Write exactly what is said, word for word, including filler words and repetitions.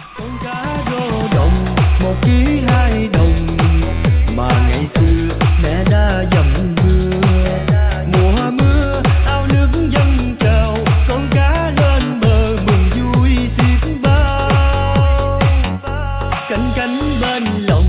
Con cá rô đồng một ký hai đồng, mà ngày xưa mẹ đã dầm mưa. Mùa mưa ao nước dâng trào, con cá lên bờ mừng vui xiết bao. Canh cánh bên lầu